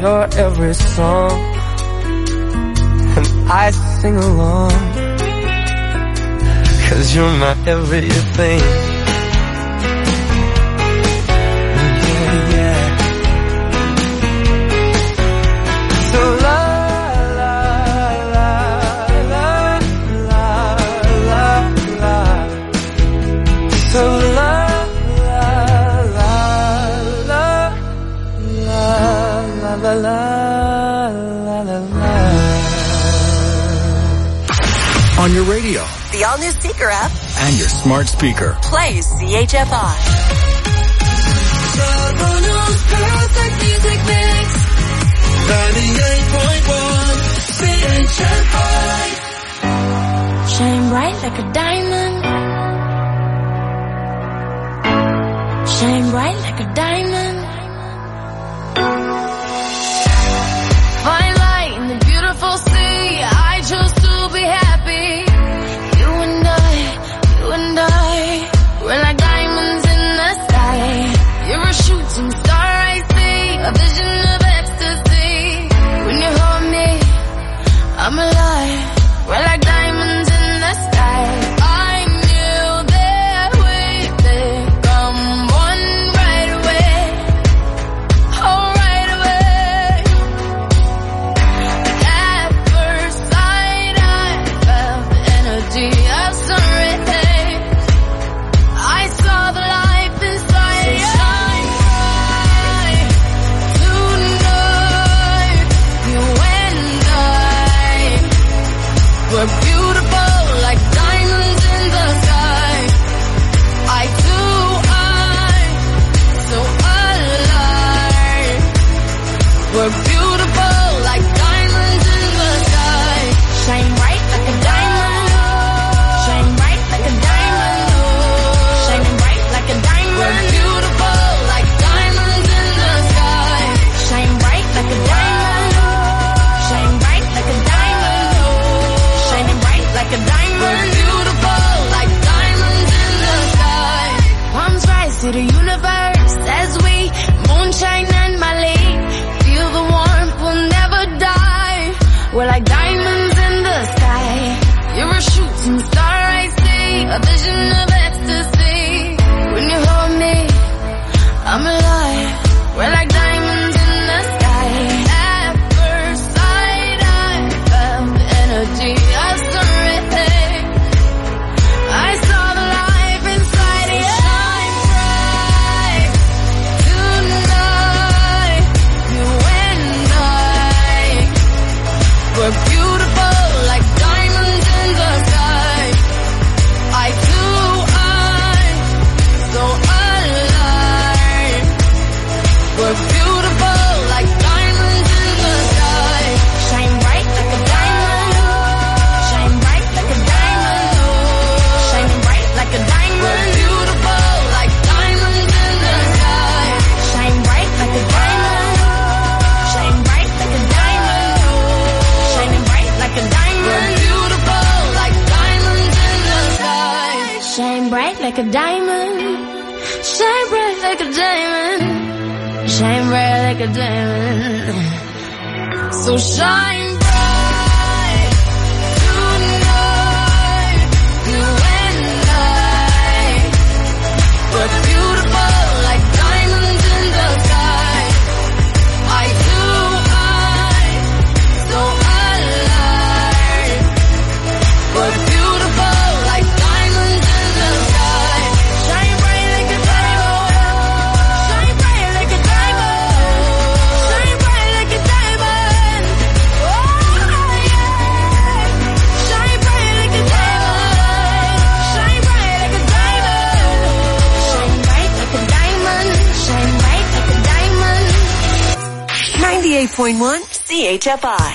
your every song, and I sing along, 'cause you're my everything. Yeah, yeah. So la la la la la la la. So la la la la la la la la la. On your radio, the all-new Seeker app, and your smart speaker. Play CHFI. Toronto's perfect music mix. 98.1 CHFI. Shine bright like a diamond. Shine bright like a diamond. Find light in the beautiful sea. I chose to be happy. You and I, we're like diamonds in the sky. You're a shooting star, I see, a vision of ecstasy. When you hold me, I'm alive. We're like diamonds in the sky. I knew that we'd become one right away. Oh, right away. At first sight, I felt the energy of sun rays. I saw the life inside you. Shine bright tonight. You and I, we're beautiful like diamonds in the sky. I do, so alive. We're beautiful like diamonds in the sky. Shine bright like a diamond. Shine bright like a diamond. Shining bright like a diamond. We're beautiful like diamonds in the sky. Shine bright like a diamond. Shine bright like a diamond. Shining bright like a diamond. We're beautiful like diamonds in the sky. Palms rise to the universe as we moonshine and Mali. Feel the warmth, we'll never die. We're like diamonds in the sky. You're a shooting star, I see, a vision of ecstasy. When you hold me, I'm alive. We're like diamonds in the sky. At first sight, I felt the energy of sun rays. I saw the life inside you. Shine bright tonight. You and I, we're beautiful like diamonds in the sky. I do, so alive. We're beautiful like diamonds in the sky. Shine bright like a diamond. Shine bright like a diamond. Shining bright like a diamond. We're beautiful like diamonds in the sky. Shine bright like a diamond. Shine bright like a diamond. Shining bright like a diamond. We're beautiful like diamonds in the sky. Shine bright like a diamond. Shine bright like a diamond. Shine bright like a diamond. So shine bright tonight. You and I, we're beautiful like diamonds in the sky. I do, so alive. We're beautiful like diamonds in the sky. Shine bright like a diamond. Shine bright like a diamond. Shine bright like a diamond. Oh yeah. Shine bright like a diamond. Shine bright like a diamond. Shine bright like a diamond. Shine bright like a diamond. 98.1 CHFI.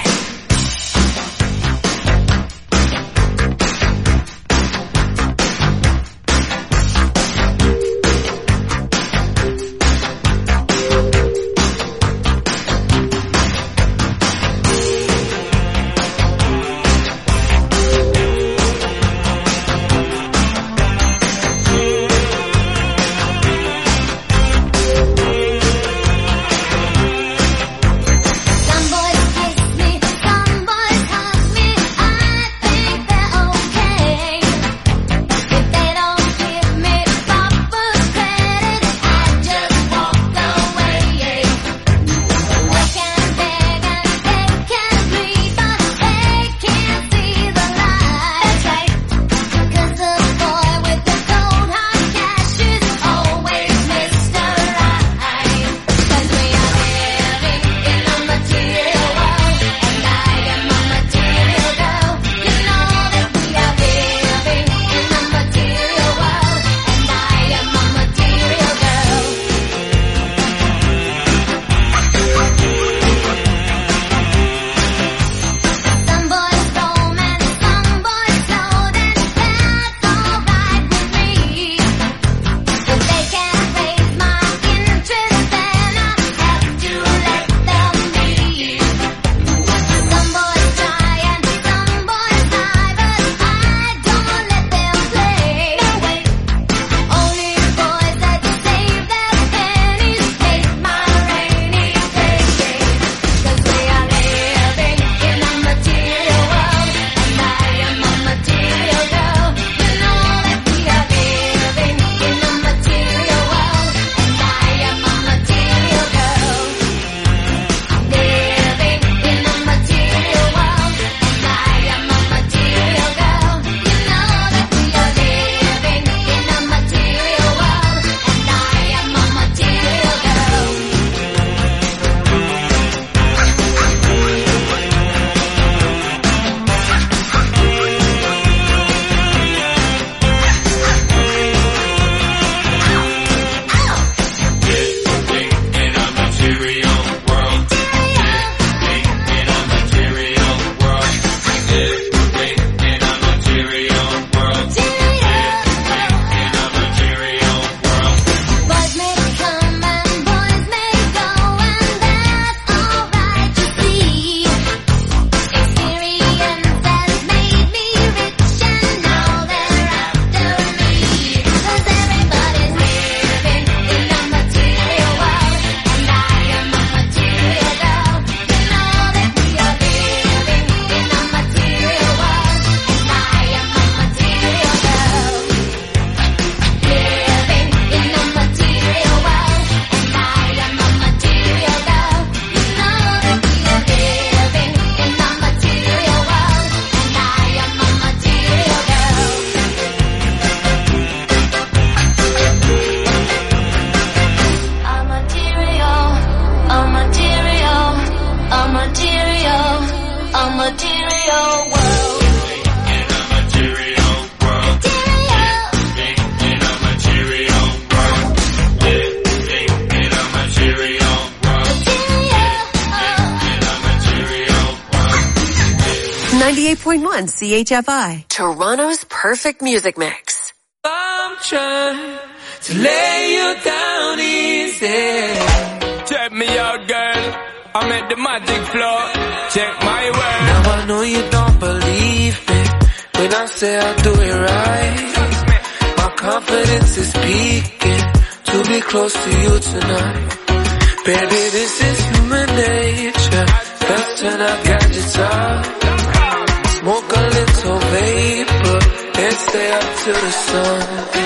98.1 CHFI. Toronto's perfect music mix. I'm trying to lay you down easy. Check me out, girl. I'm at the magic floor. Check my word. Now I know you don't believe me when I say I do it right. My confidence is peaking to be close to you tonight. Baby, this is human nature. Let's turn our gadgets off. Smoke a little vapor and stay up to the sun.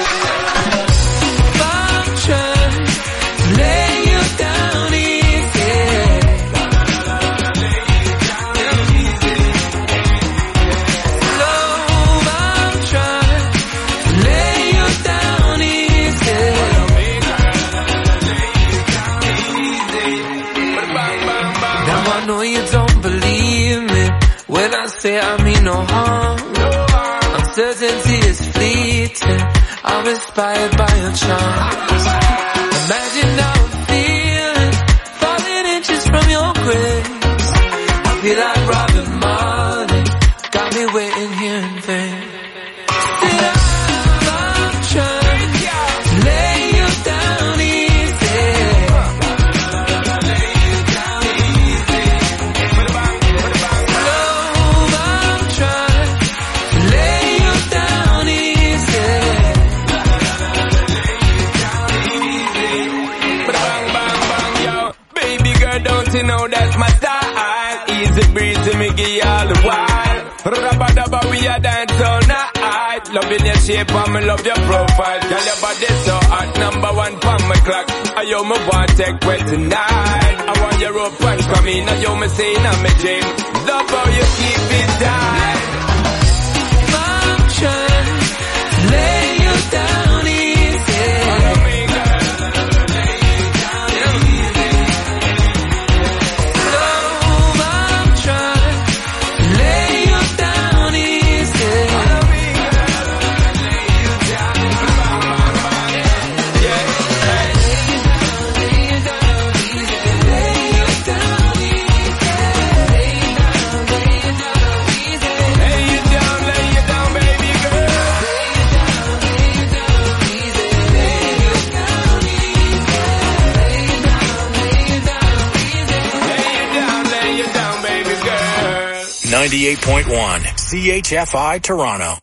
I'm trying to lay you down easy. Love, I'm trying to lay you down easy. Now I know you don't believe me when I say I mean no harm. Uncertainty is fleeting. I'm inspired by your charms. Imagine how I'm feeling, falling inches from your grace. I feel like Robin Marley, got me waiting here in vain. Sit up, I'm trying to lay you down easy. Love, I'm trying to lay you down easy. Bang, bang, bang, yo. Baby girl, don't you know that's my style? Easy breezy, me give you all the while. Rabba-dabba, we a dance all night. Loving your shape and me love your profile. Girl, your body so hot, number one for my clock. I yo me want take way tonight. I want your rope and come in. I yo me say in my dream. Love how you keep it tight. I'm trying to lay you down easy. Love, I'm trying to lay you down easy. Lay you down, baby girl. Lay you down, baby girl. 98.1 CHFI Toronto.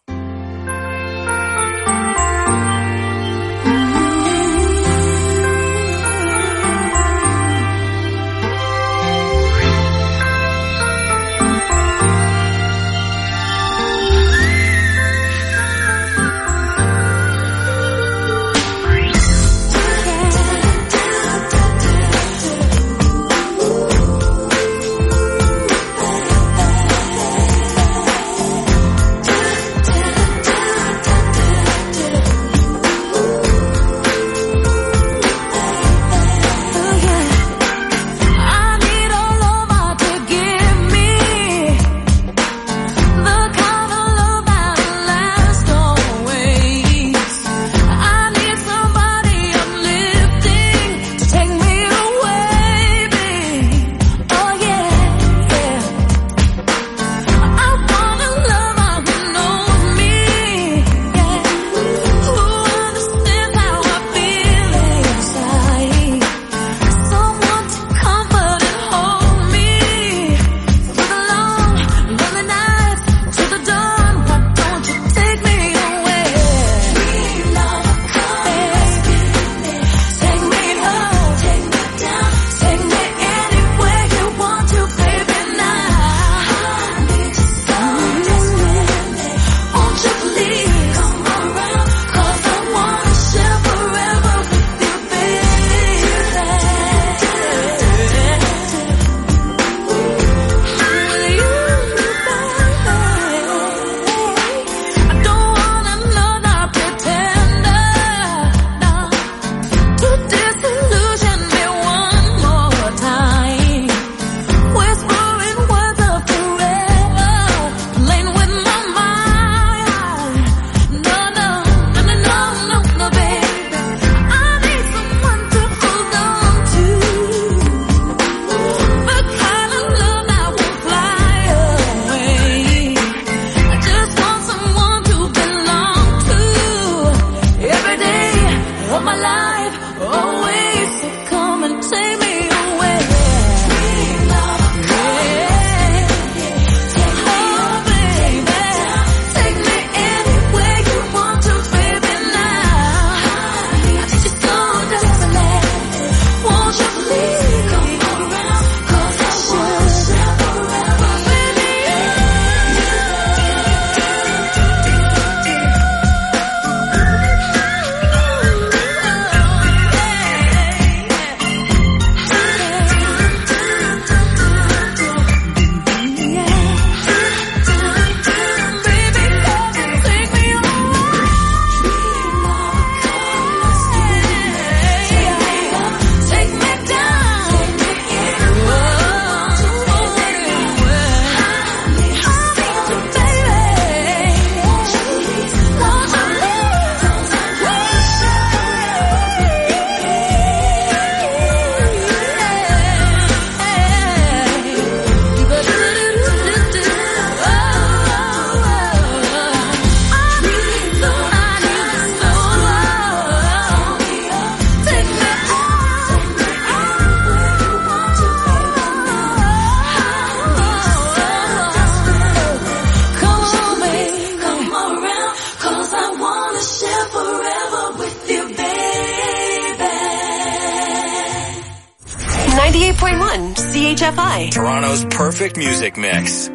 98.1 CHFI. Toronto's perfect music mix.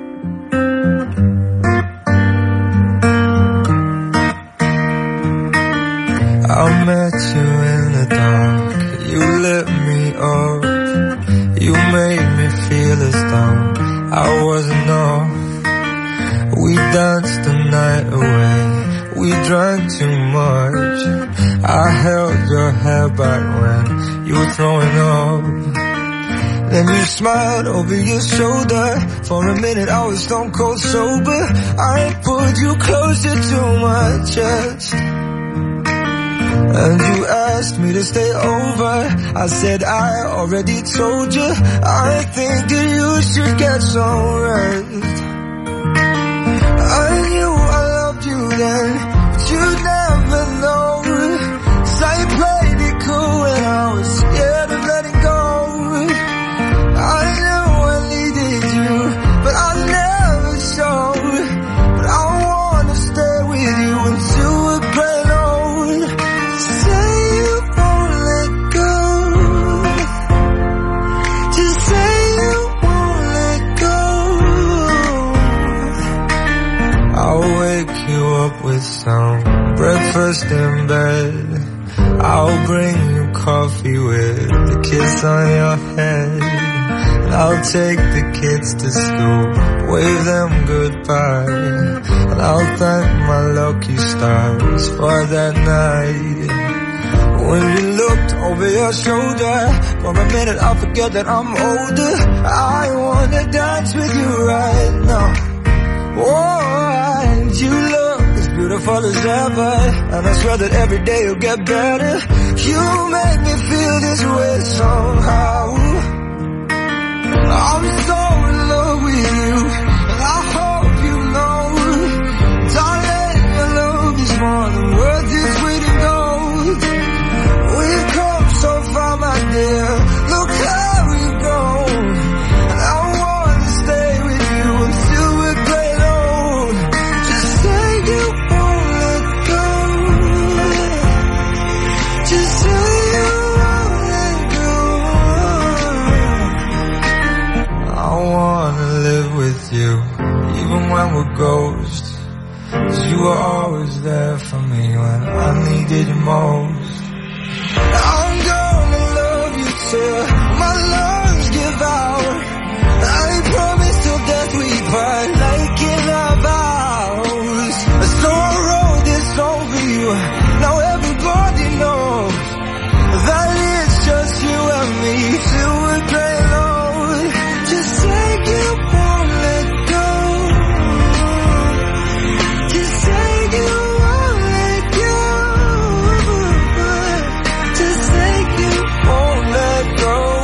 I met you in the dark, you lit me up, you made me feel as though I wasn't off. We danced the night away, we drank too much. I held your hair back when you were throwing up. Then you smiled over your shoulder. For a minute I was stone cold sober. I pulled you closer to my chest, and you asked me to stay over. I said I already told you, I think that you should get some rest. I knew I loved you then, but you never know. 'Cause I played it cool when I was scared of letting go. I knew I needed you, but I never showed. But I wanna stay with you until we're grown old. Say you won't let go. Just say you won't let go. I'll wake you up with some breakfast in bed. I'll bring you coffee with a kiss on your head. I'll take the kids to school, wave them goodbye, and I'll thank my lucky stars for that night. When you looked over your shoulder, for a minute I forget that I'm older. I wanna dance with you right now. Oh, and you look as beautiful as ever, and I swear that every day you'll get better. You make me feel this way somehow. I'm so in love with you, and I hope you know, darling, your love is more than worth its weight in gold. We've come so far, my dear, look how we've grown. And I wanna stay with you until we're great old. Just say you won't let go. Just say you won't let go. I wanna live with you, even when we're ghosts. 'Cause you were always there for me when I needed you most. I'm gonna love you till my lungs give out. I promise till death we part, like in our vows. A slow road is over you, now everybody knows that it's just you and me till we're great old. Just say you won't let go. Just say you won't let go. Just say you won't let go.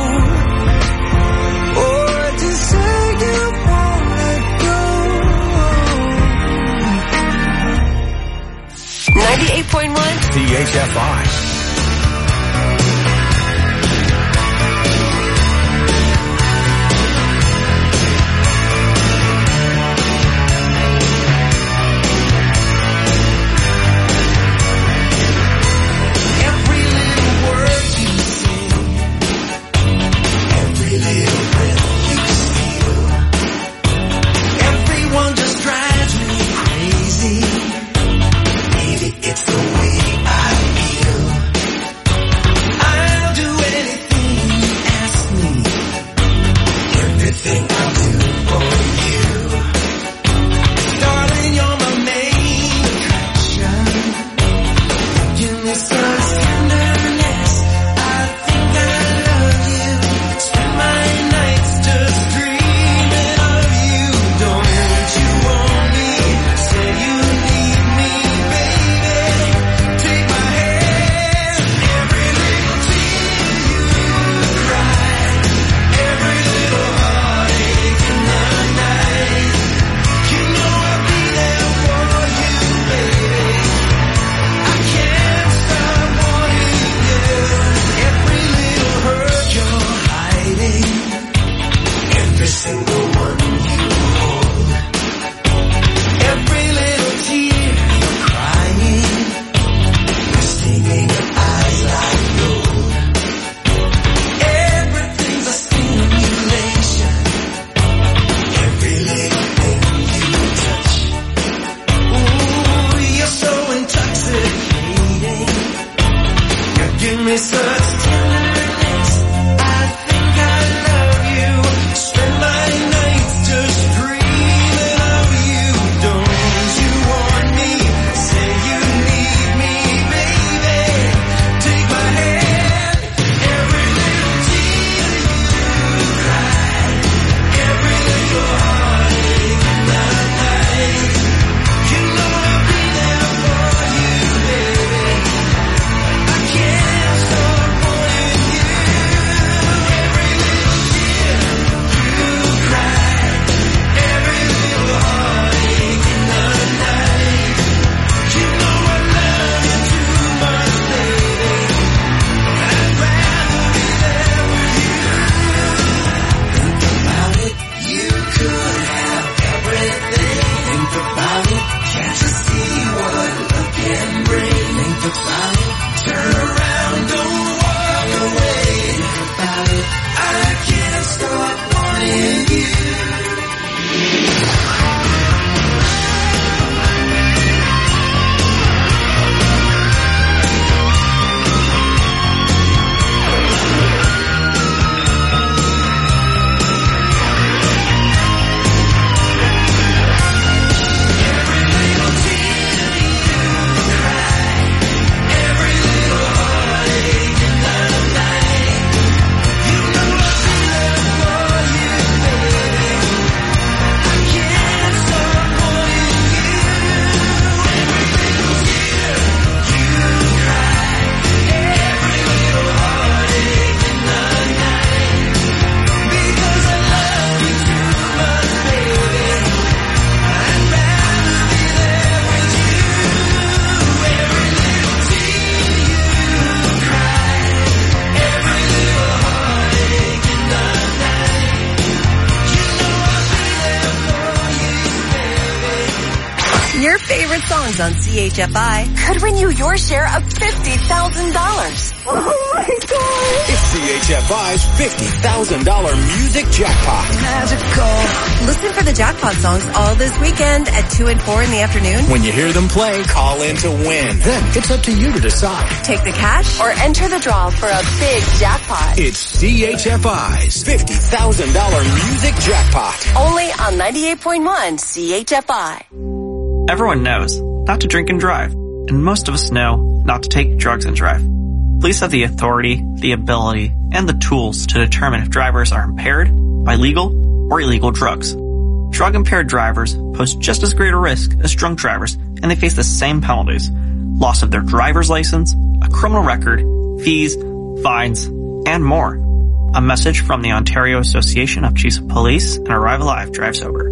songs on CHFI could win you your share of $50,000. Oh my God! It's CHFI's $50,000 music jackpot. Magical. Listen for the jackpot songs all this weekend at 2 and 4 in the afternoon. When you hear them play, call in to win. Then it's up to you to decide. Take the cash or enter the draw for a big jackpot. It's CHFI's $50,000 music jackpot. Only on 98.1 CHFI. Everyone knows not to drink and drive, and most of us know not to take drugs and drive. Police have the authority, the ability, and the tools to determine if drivers are impaired by legal or illegal drugs. Drug-impaired drivers pose just as great a risk as drunk drivers, and they face the same penalties: loss of their driver's license, a criminal record, fees, fines, and more. A message from the Ontario Association of Chiefs of Police and Arrive Alive Drive Sober.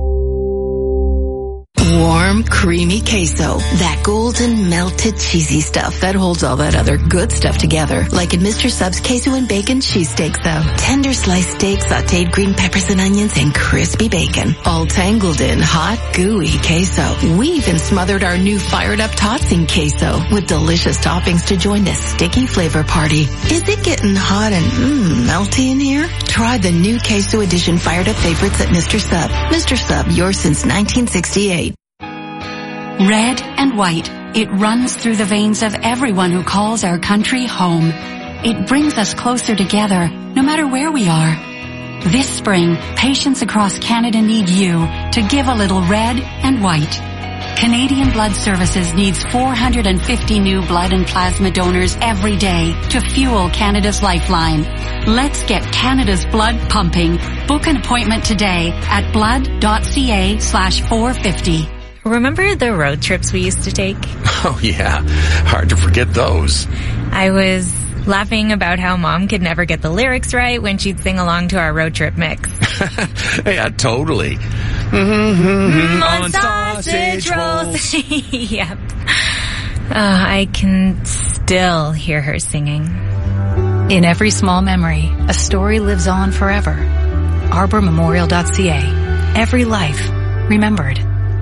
Warm, creamy queso. That golden, melted, cheesy stuff that holds all that other good stuff together. Like in Mr. Sub's queso and bacon cheesesteak, though. Tender sliced steak, sauteed green peppers and onions, and crispy bacon. All tangled in hot, gooey queso. We even smothered our new fired-up tots in queso with delicious toppings to join the sticky flavor party. Is it getting hot and melty in here? Try the new queso edition fired-up favorites at Mr. Sub. Mr. Sub, yours since 1968. Red and white, it runs through the veins of everyone who calls our country home. It brings us closer together, no matter where we are. This spring, patients across Canada need you to give a little red and white. Canadian Blood Services needs 450 new blood and plasma donors every day to fuel Canada's lifeline. Let's get Canada's blood pumping. Book an appointment today at blood.ca/450. Remember the road trips we used to take? Oh, yeah. Hard to forget those. I was laughing about how Mom could never get the lyrics right when she'd sing along to our road trip mix. Yeah, totally. On sausage rolls. Yep. I can still hear her singing. In every small memory, a story lives on forever. ArborMemorial.ca. Every life remembered.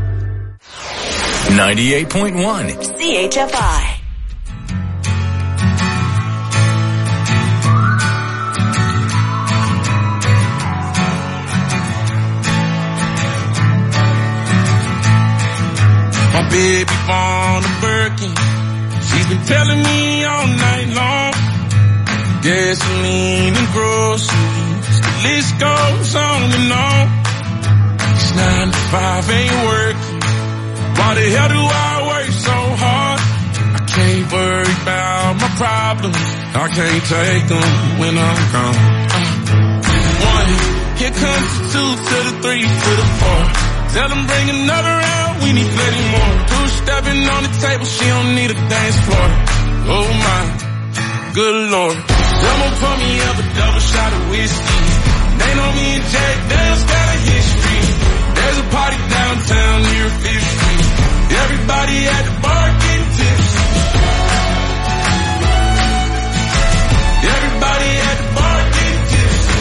98.1 CHFI. My baby born a Birkin. She's been telling me all night long. Gasoline and groceries, the list goes on and on. It's 9 to 5, ain't working. Why the hell do I work so hard? I can't worry about my problems. I can't take them when I'm gone. 1, here comes the 2 to the 3 to the 4. Tell them bring another round, we need plenty more. 2 stepping on the table, she don't need a dance floor. Oh my, good Lord. Someone pour me up a double shot of whiskey. They know me and Jack Daniels got a history. There's a party downtown near 5th Street. Everybody at the bar getting tipsy. Everybody at the bar getting tipsy.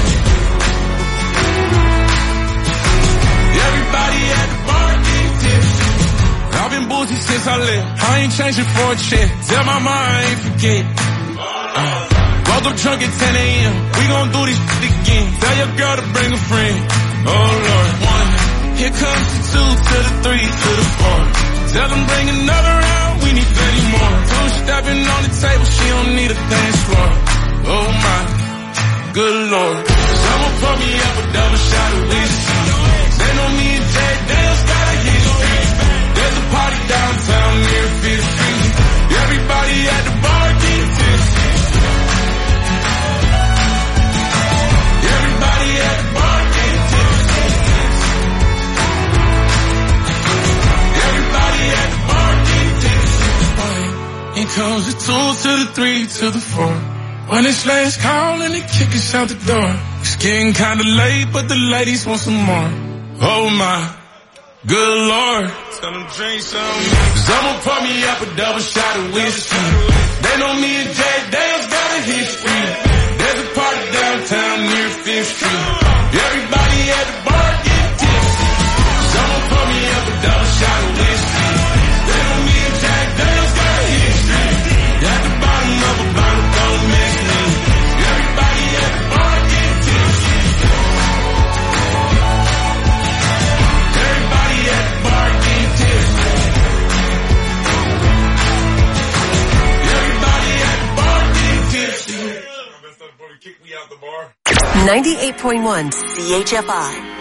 Everybody at the bar getting tipsy. I've been boozy since I left. I ain't changing for a check. Tell my mom I ain't forget. Woke up drunk at 10 a.m. We gon' do this shit again. Tell your girl to bring a friend. Oh Lord. 1, here comes the 2 to the 3 to the 4. Tell them bring another round, we need plenty more. 2 stepping on the table, she don't need a dance floor. Oh my, good Lord. Someone pour me up a double shot of whiskey. They know me and Jack Daniels got a history. There's a party downtown near 5th Street. Everybody at the bar getting tipsy. Everybody at the bar getting tipsy. Everybody at the bar getting tipsy. Here comes the 2 to the 3 to the 4. When it's last call and they kick us out the door. It's getting kinda late, but the ladies want some more. Oh my, good Lord. Tell them drink some. Someone pour me up a double shot of whiskey. They know me and Jack Daniels got a history. There's a party downtown near 5th Street. Everybody at the bar getting tipsy. Someone pour me up a double shot of whiskey. They 98.1 CHFI.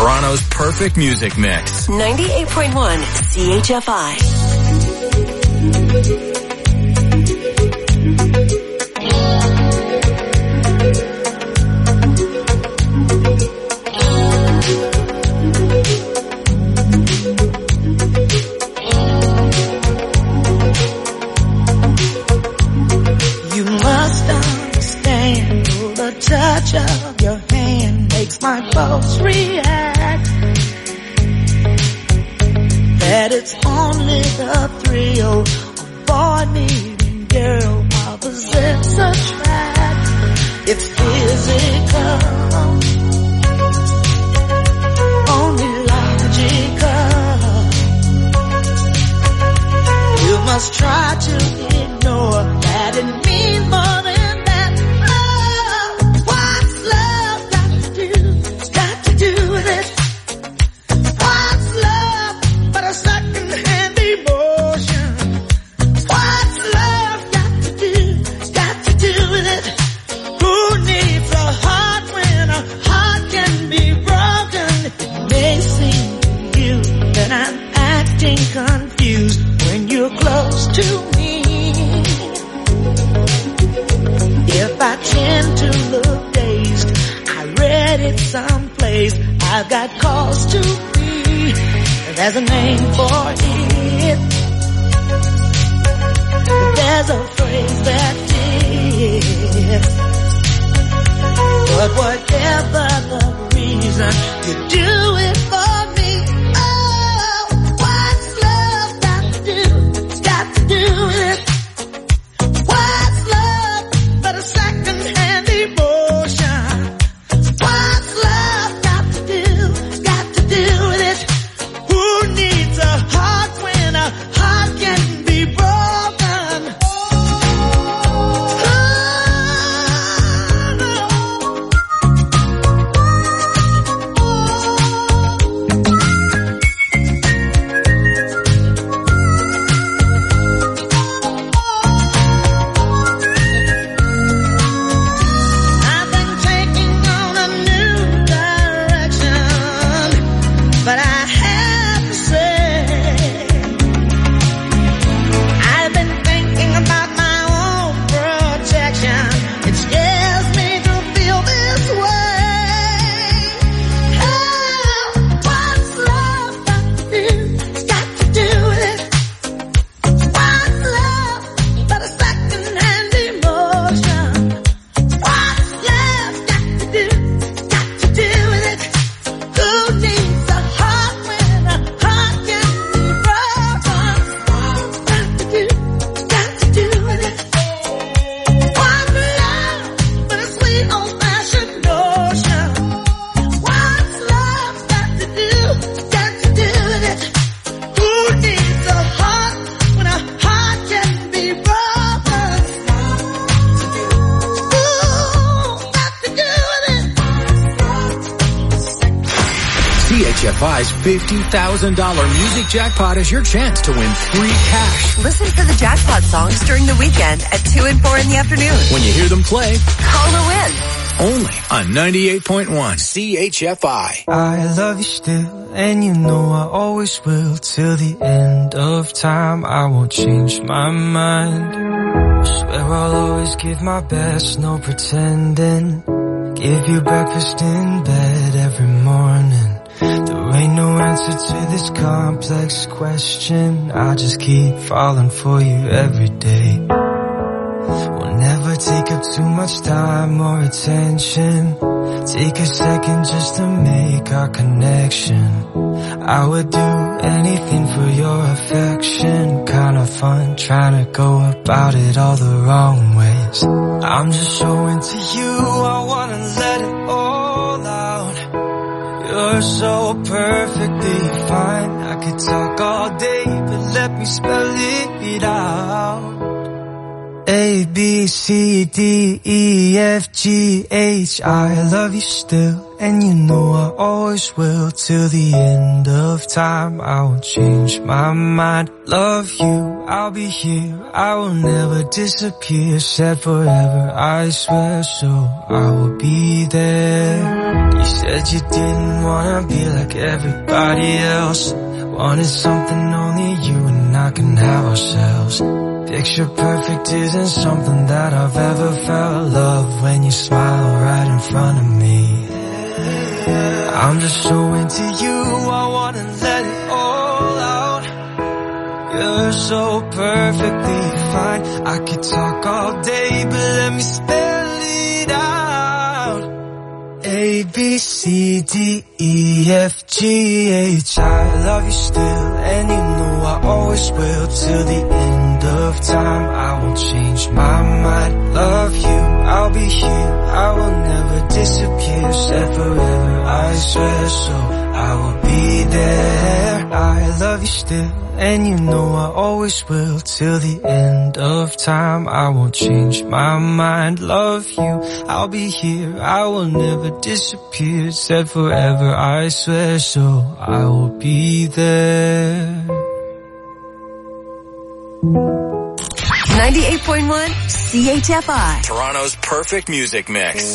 Toronto's perfect music mix. 98.1 CHFI. You must understand the touch of your hand makes my pulse react. That it's only the thrill of boy meeting girl opposites attract. It's physical, only logical. You must try to ignore that it means more than that. Oh, what's love got to do? It's got to do with it. What's love but a second-hand emotion? What's love got to do? It's got to do with it. Who needs a heart when a heart can be broken? It may seem to you that I'm acting confused when you're close to me. If I tend to look dazed, I read it someplace. I've got cause to be. There's a name for it. There's a phrase that is. But whatever the reason, you do it for me. Oh, what's love got to do? It's got to do with it. What's love but a second-hand emotion? What's love got to do? Got to do with it. Who needs a heart when a heart can be broken? I've been taking on a new direction, but I have to say, I've been thinking about my own protection. It scares me to feel this way. Oh, what's love got to do? It's got to do with it. What's love but a second-hand emotion? What's love got to do? Got to do with it. Who needs a heart when a heart can be broken? Got to do with it. One love but a sweet old-fashioned notion. What's love got to do? Got to do with it. Who needs a heart when a heart can be broken? Ooh, got to do with it. CHFI's $50,000 music jackpot is your chance to win free cash. Listen for the jackpot songs during the weekend at 2 and 4 in the afternoon. When you hear them play, Call to win. only on 98.1 CHFI. I love you still, and you know I always will. Till the end of time, I won't change my mind. I swear I'll always give my best, no pretending. Give you breakfast in bed every morning. There ain't no answer to this complex question. I just keep falling for you every day. We'll never take up too much time or attention. Take a second just to make our connection. I would do anything for your affection. Kinda fun trying to go about it all the wrong ways. I'm just so into you, I wanna let it all out. You're so perfectly fine. I could talk all day, but let me spell it out. A, B, C, D, E, F, G, H. I love you still, and you know I always will. Till the end of time, I won't change my mind. Love you, I'll be here, I will never disappear. Said forever, I swear, so I will be there. You said you didn't wanna be like everybody else. Wanted something only you and I can have ourselves. Picture perfect isn't something that I've ever felt. Love when you smile right in front of me. I'm just so into you, I wanna let it all out. You're so perfectly fine. I could talk all day, but let me spell it out. A, B, C, D, E, F, G, H. I love you still, and you know I always will. Till the end of time, I won't change my mind. Love you, I'll be here, I will never disappear. Said forever, I swear, so I will be there. I love you still, and you know I always will. Till the end of time, I won't change my mind. Love you, I'll be here, I will never disappear. Said forever, I swear, so I will be there. 98.1 CHFI. Toronto's perfect music mix.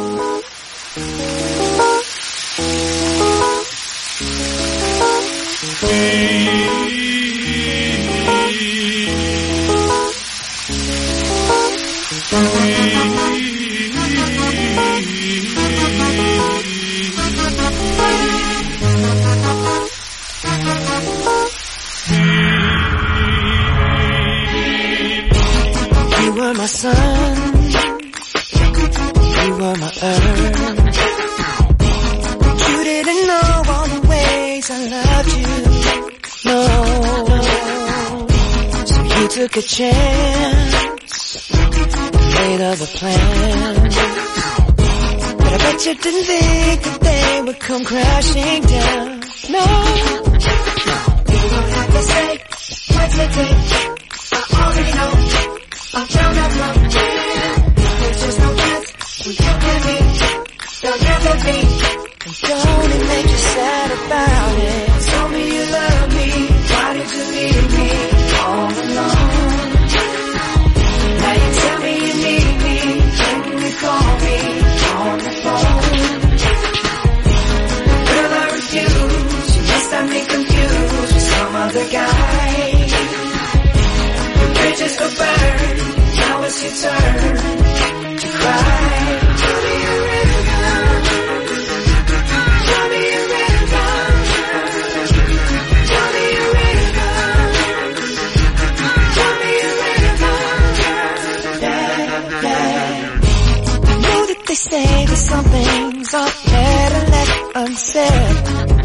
You were my sun, you were my earth. You didn't know all the ways I loved you, no. So you took a chance, made other plans. But I bet you didn't think that they would come crashing down, no. You don't have to say what's the date, I already know. I'm found out from here. There's just no chance we can be. There'll never be. And don't it make you sad about it? Tell me you love me. Why did you leave me all alone? Now you tell me you need me. Can you call me on the phone? Girl, I refuse. You must have me confused with some other guy. The bridges go burn. Now it's your turn to cry. Tell me a river. Tell me a river. Tell me a river. Tell me a river. Yeah, yeah. I know that they say that some things are better left unsaid.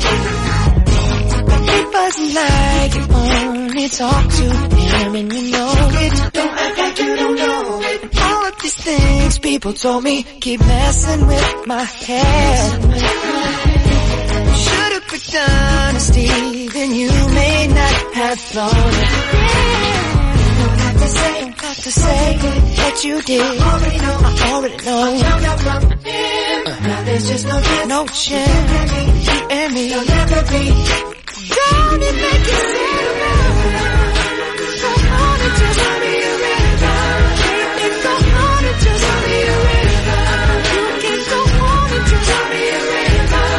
But it wasn't like you only talk to him and you know it. Don't act like you don't know it. All of these things people told me keep messing with my head. Should've picked honesty, then you may not have thought it. Don't have to say what you did. I already know. I found out from him. Now there's just no chance. You and me, you'll never be. Don't it make you feel better? Go on and just tell me a river. Go on and just tell me a river. You can go on and just tell me a river.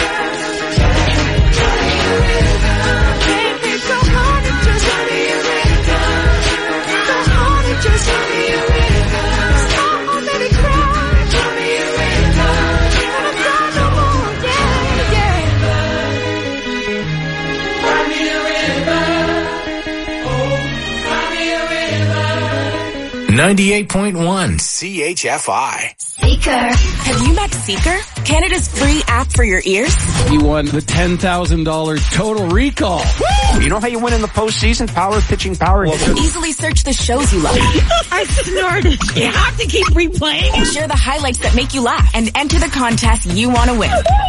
Tell me a river. Baby, go on and just tell me a river. Go on and just tell me a river. Stop already crying. Tell me a river. And I'm done no more. Yeah, yeah. Cry me a river. Oh, cry me a river. 98.1 CHFI. Seeker. Have you met Seeker? Canada's free app for your ears? He won the $10,000 total recall. Woo! You know how you win in the postseason? Power, pitching power. Easily search the shows you love. I snorted. You have to keep replaying. Share the highlights that make you laugh and enter the contest you want to win.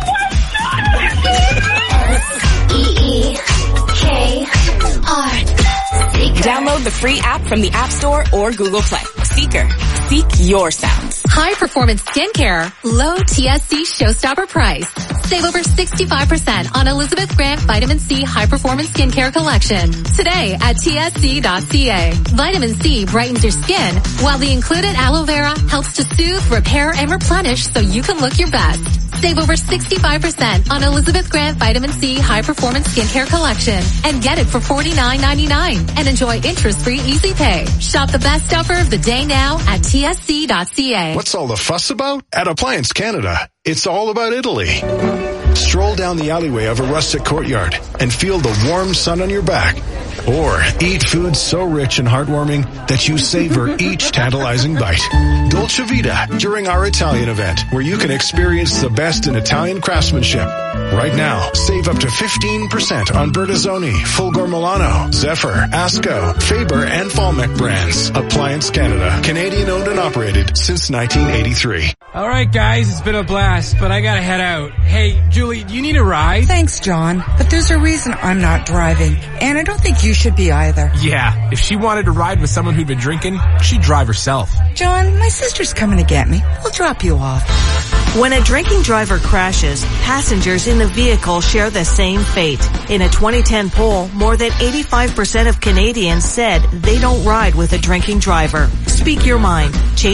S-E-E-K-R. Download the free app from the App Store or Google Play. Seeker. Seek your sounds. High performance skincare. Low TSC showstopper price. Save over 65% on Elizabeth Grant Vitamin C High Performance Skincare Collection. Today at tsc.ca. Vitamin C brightens your skin, while the included aloe vera helps to soothe, repair, and replenish so you can look your best. Save over 65% on Elizabeth Grant Vitamin C High Performance Skincare Collection and get it for $49.99 and enjoy interest-free easy pay. Shop the best offer of the day now at tsc.ca. What's all the fuss about? At Appliance Canada, it's all about Italy. Stroll down the alleyway of a rustic courtyard and feel the warm sun on your back. Or eat food so rich and heartwarming that you savor each tantalizing bite. Dolce Vita during our Italian event, where you can experience the best in Italian craftsmanship. Right now, save up to 15% on Bertazzoni, Fulgor Milano, Zephyr, Asco, Faber, and Falmec brands. Appliance Canada, Canadian owned and operated since 1983. All right, guys, it's been a blast, but I gotta head out. Hey, Julie, do you need a ride? Thanks, John, but there's a reason I'm not driving, and I don't think you should be either. Yeah, if she wanted to ride with someone who'd been drinking, she'd drive herself. John, my sister's coming to get me. We'll drop you off. When a drinking driver crashes, passengers in the vehicle share the same fate. In a 2010 poll, more than 85% of Canadians said they don't ride with a drinking driver. Speak your mind.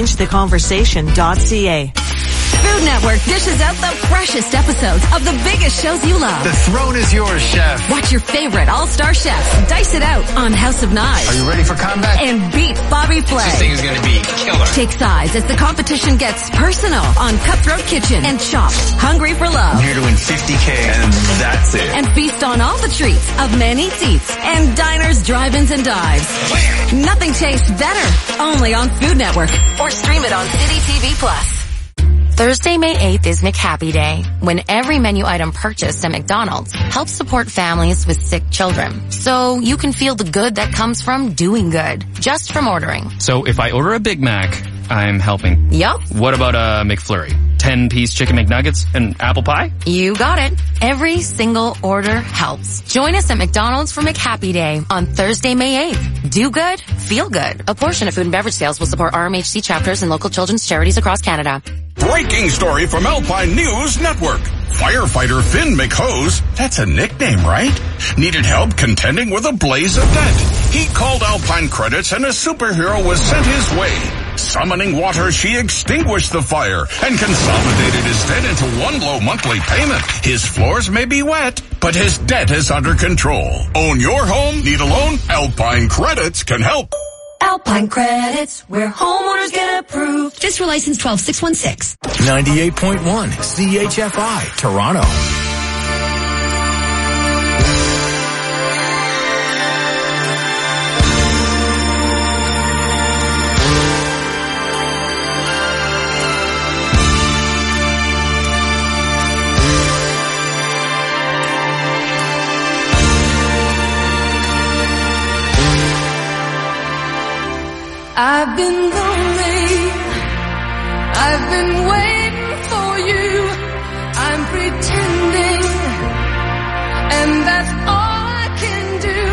ChangeTheConversation.ca. Food Network dishes out the freshest episodes of the biggest shows you love. The throne is yours, chef. Watch your favorite all-star chefs dice it out on House of Knives. Are you ready for combat? And beat Bobby Flay. This thing is going to be killer. Take sides as the competition gets personal on Cutthroat Kitchen and Chopped, Hungry for Love. I'm here to win $50K and that's it. And feast on all the treats of Man Eats Eats and diners, drive-ins, and dives. Nothing tastes better. Only on Food Network. Or stream it on City TV Plus. Thursday, May 8th is McHappy Day, when every menu item purchased at McDonald's helps support families with sick children. So you can feel the good that comes from doing good, just from ordering. So if I order a Big Mac, I'm helping. Yup. What about a McFlurry? 10-piece chicken McNuggets and apple pie? You got it. Every single order helps. Join us at McDonald's for McHappy Day on Thursday, May 8th. Do good, feel good. A portion of food and beverage sales will support RMHC chapters and local children's charities across Canada. Breaking story from Alpine News Network. Firefighter Finn McHose, that's a nickname, right? Needed help contending with a blaze of debt. He called Alpine Credits and a superhero was sent his way. Summoning water, she extinguished the fire and consolidated his debt into one low monthly payment. His floors may be wet, but his debt is under control. Own your home? Need a loan? Alpine Credits can help. Alpine Credits, where homeowners get approved. Fiscal license 12616. 98.1 CHFI, Toronto. I've been lonely, I've been waiting for you, I'm pretending, and that's all I can do.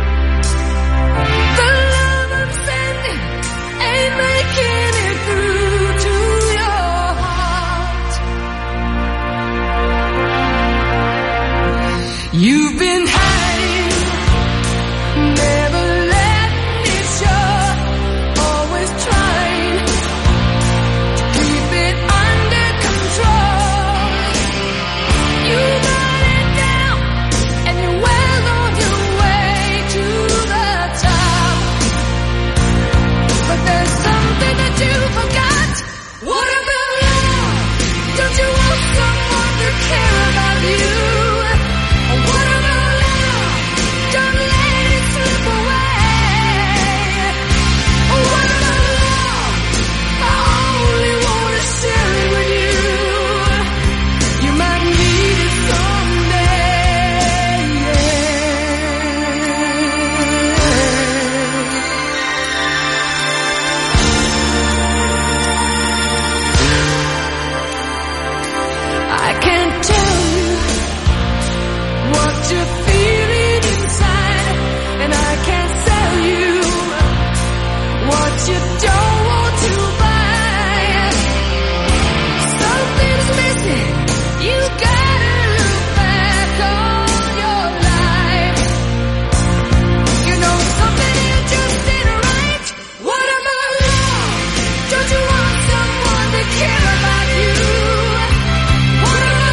The love I'm sending ain't making it through to your heart. You've been hiding, never letting it show. Trying to keep it under control. You got it down and you're well on your way to the top. But there's something that you forgot. What about love? Don't you want someone to care about you? What about love? Don't let it slip away. What about you're feeling inside, and I can't sell you what you don't want to buy. Something's missing, you gotta look back on your life. You know something just ain't right. What about love? Don't you want someone to care about you? What about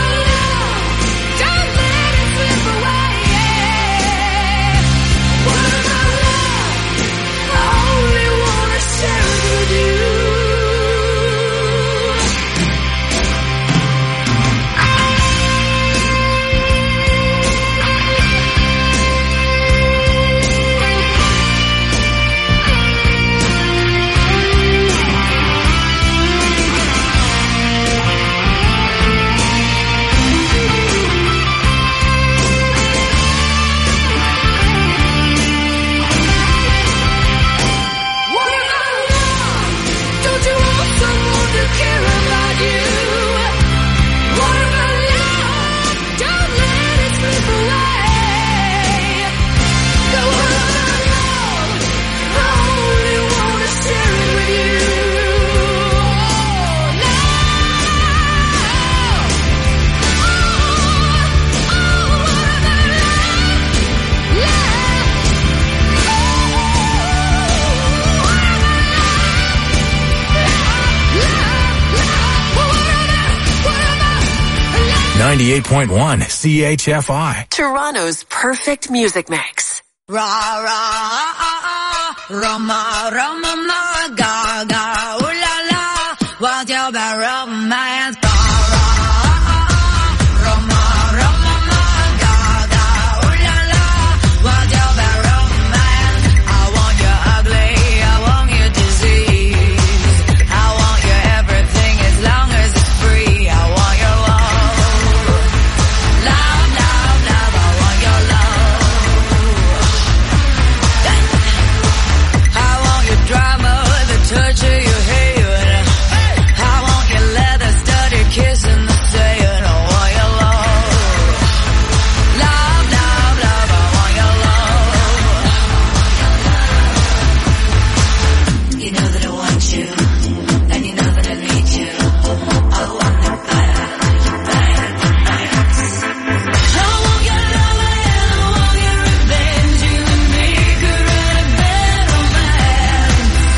98.1 CHFI. Toronto's perfect music mix. Ra ra Roma Roma ma ga ga ooh la la, what's your bad romance? Touch of your hair, I want your leather studded kiss in the sand. I want your love, love, love, love. I want your love. You know that I want you, and you know that I need you. I want the fire, fire, fire. I want your love and I want your revenge. You and me could write a bad romance.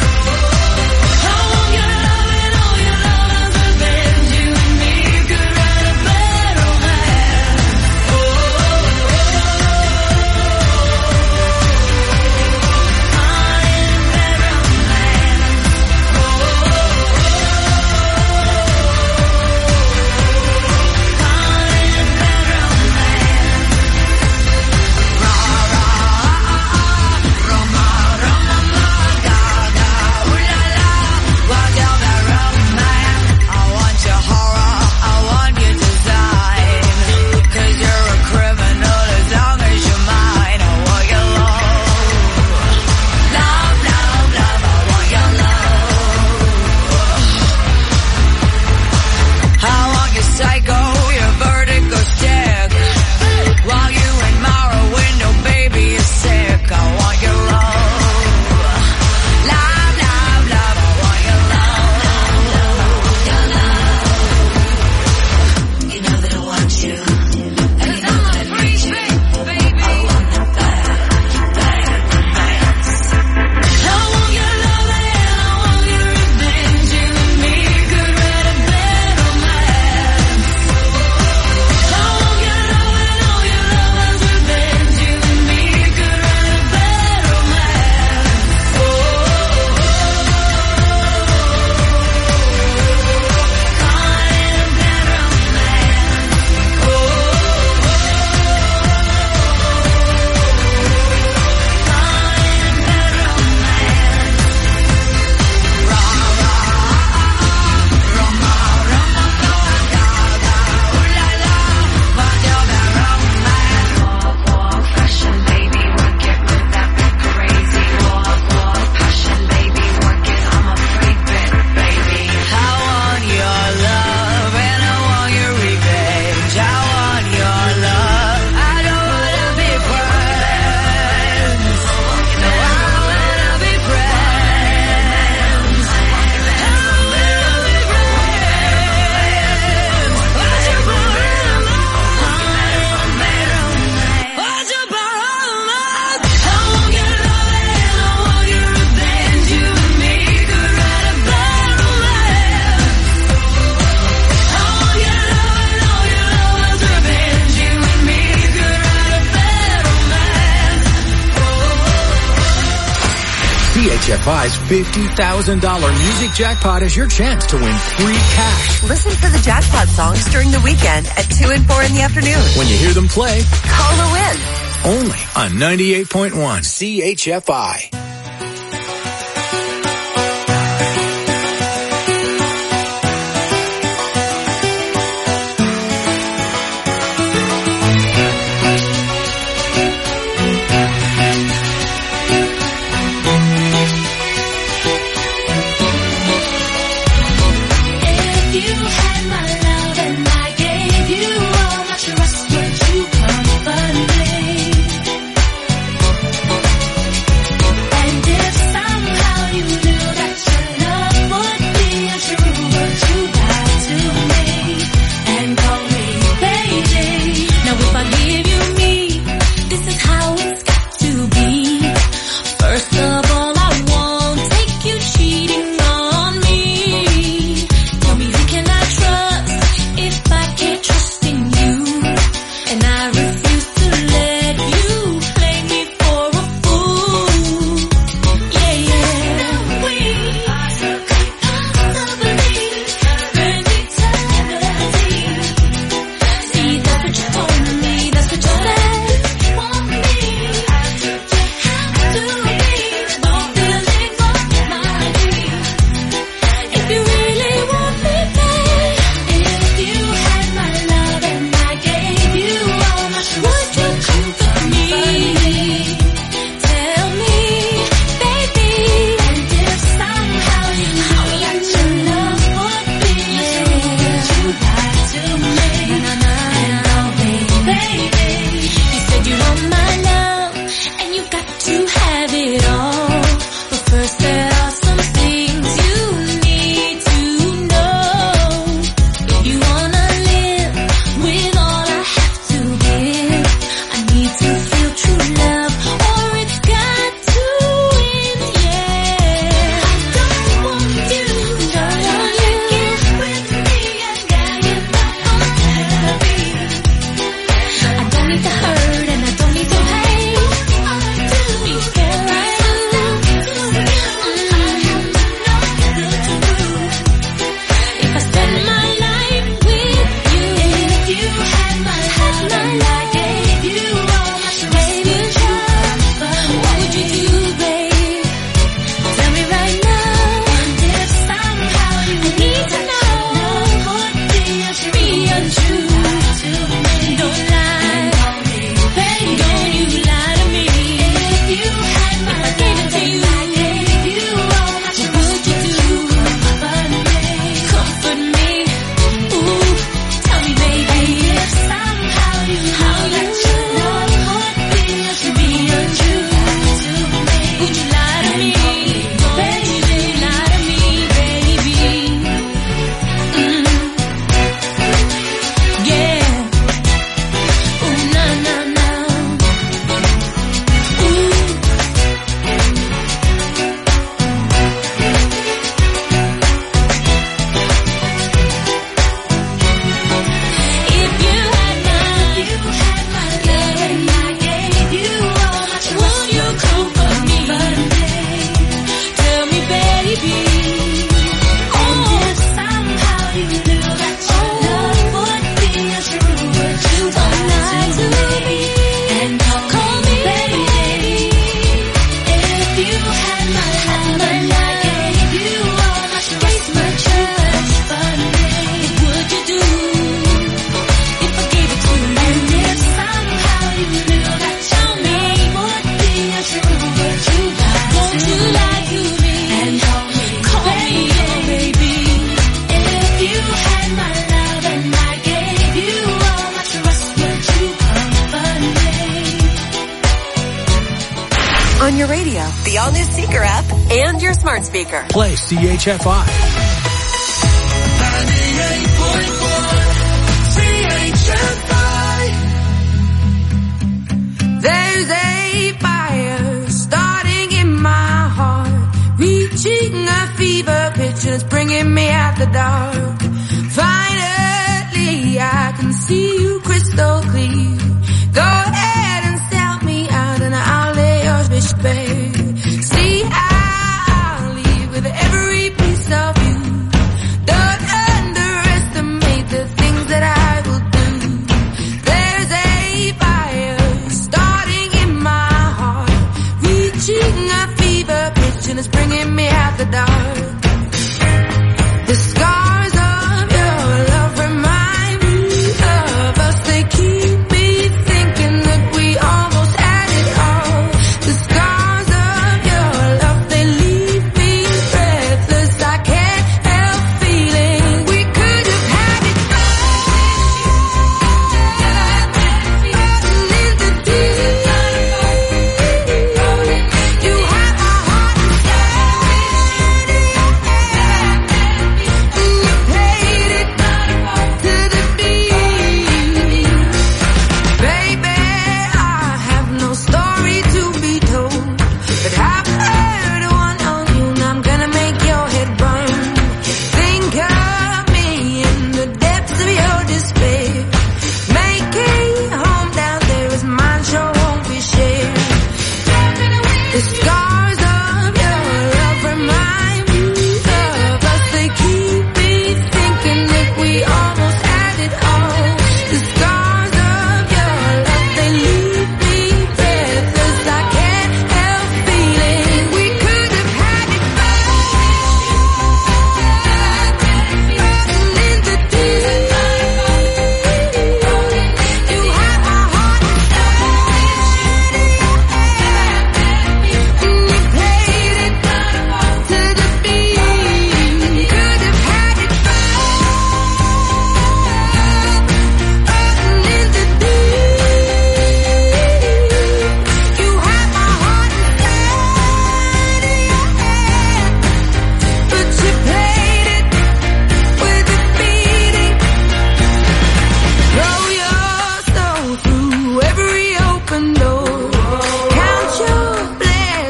CHFI's $50,000 music jackpot is your chance to win free cash. Listen for the jackpot songs during the weekend at 2 and 4 in the afternoon. When you hear them play, call to win. Only on 98.1 CHFI. Trust, would you comfort me? on your radio, the all-new Seeker app, and your smart speaker. Play CHFI. 98.1 CHFI. There's a fire starting in my heart, reaching a fever pitch and it's bringing me out the dark. Finally, I can see you crystal clear. Go ahead and sell me out and I'll lay your fish bare. See, I'll leave with every piece of you. Don't underestimate the things that I will do. There's a fire starting in my heart, reaching a fever pitch and it's bringing me out the dark.